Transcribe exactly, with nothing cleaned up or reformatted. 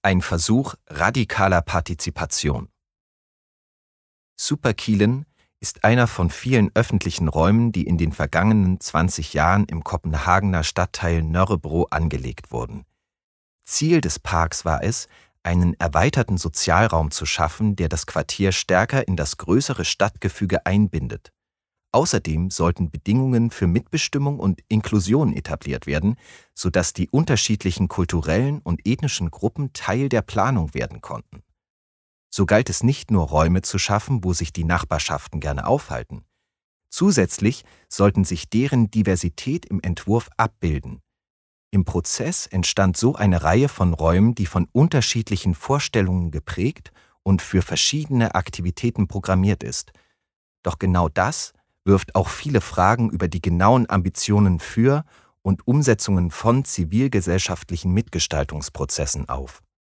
Ein Versuch radikaler Partizipation. Superkilen ist einer von vielen öffentlichen Räumen, die in den vergangenen zwanzig Jahren im Kopenhagener Stadtteil Nørrebro angelegt wurden. Ziel des Parks war es, einen erweiterten Sozialraum zu schaffen, der das Quartier stärker in das größere Stadtgefüge einbindet. Außerdem sollten Bedingungen für Mitbestimmung und Inklusion etabliert werden, sodass die unterschiedlichen kulturellen und ethnischen Gruppen Teil der Planung werden konnten. So galt es nicht nur, Räume zu schaffen, wo sich die Nachbarschaften gerne aufhalten. Zusätzlich sollten sich deren Diversität im Entwurf abbilden. Im Prozess entstand so eine Reihe von Räumen, die von unterschiedlichen Vorstellungen geprägt und für verschiedene Aktivitäten programmiert ist. Doch genau das wirft auch viele Fragen über die genauen Ambitionen für und Umsetzungen von zivilgesellschaftlichen Mitgestaltungsprozessen auf.